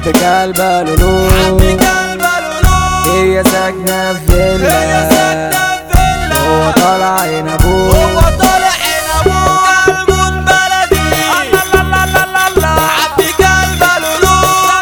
حبك قلبها لولو هي ساكنة في فيلا هو طالع عين ابوه قلبون بلدي حبك قلبها لولو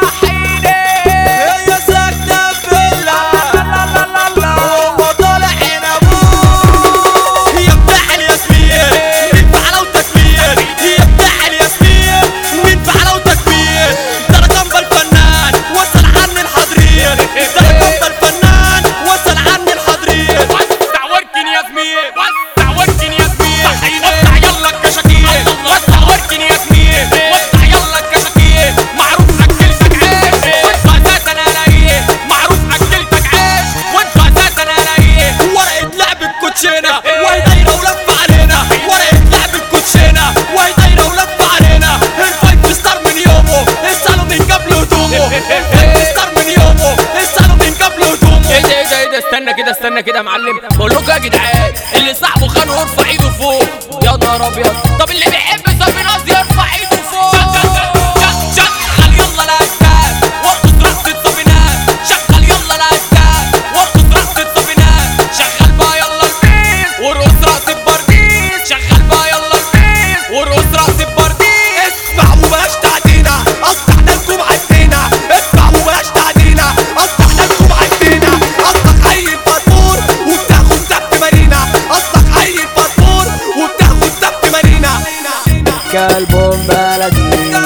هي ساكنة في فيلا هو طالع عين ابوه. هي بتاع الياسمين مين فعله وتكبير، هي بتاع الياسمين مين فعله وتكبير. ده رقم بالفنان وصل عني الحضرير، ده رقم بالفنان وصل عني الحضرير. وسع وركن يا زميل، وسع وركن يا زميل، وسع يلا الكشاكيل، وسع وركن يا زميل، وسع يلا الكشاكيل. معروف اكلتك عيش وانتوا اساسا الاقيه، معروف اكلتك عيش وانتوا اساسا الاقيه. ورقة لعب الكوتشينة وهي دايرة ولفة علينا، ورقة لعب الكوتشينة وهي دايرة ولفة علينا. الفايف ستار من يومه اسألوا من قبل هدومه، الفايف ستار من يومه اسألوا من قبل هدومه. ايه ده استنى كده يا معلم، بقول لكم يا جدعان اللي صاحبه خانه يرفع ايده فوق. يا نهار ابيض، طب اللي بيحب صاحب ناس يرفع ايده فوق. شغل يلا الاسكان وارقص رقصة صابينات، شغل يلا الاسكان وارقص رقصة صابينات. شغل بقى يلا البيس وارقص رقصة برديس، شغل بقى يلا البيس وارقص رقصة برديس. اسمع وبلاش تعدينا قطعنا لكم عدينا، اسمع وبلاش تعدينا قطعنا لكم عدينا. قصدك عيل فطور وبتاخد سبت مارينا، قصدك عيل فطور وبتاخد سبت مارينا. كلبون بلدي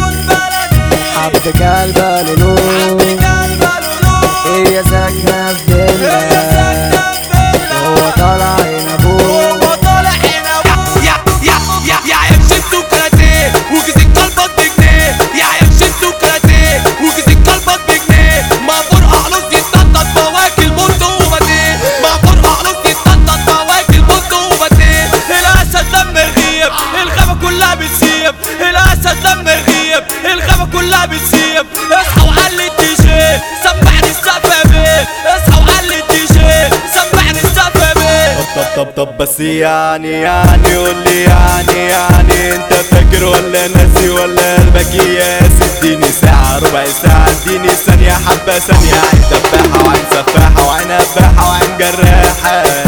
حبك قلبها لولو هي ساكنة في فيلا هو طالع عين ابوه. هو طالع هنا يا عيبشنت وكراتيه وجزيك قلبك بجنيه، يا عيبشنت وكراتيه وجزيك قلبك بجنيه. مقبور اعلوس يتنطط بواكل بنت وبديه، مقبور اعلوس يتنطط بواكل بنت وبديه. الاسد لما يغيب الغابة كلها بتسيب، الاسد لما يغيب الغابة كلها بتسيب. اصحى وعلي الدي جي سمعني السقف بيه، اصحى وعلي الدي جي سمعني السقف بيه. طب بس يعني قولي يعني انت فاكر ولا ناسي ولا قلبك ياس؟ اديني ساعة ربع ساعة اديني ثانية حبة ثانية. عين دباحة وعين سفاحة وعين هباحة وعين جراحة.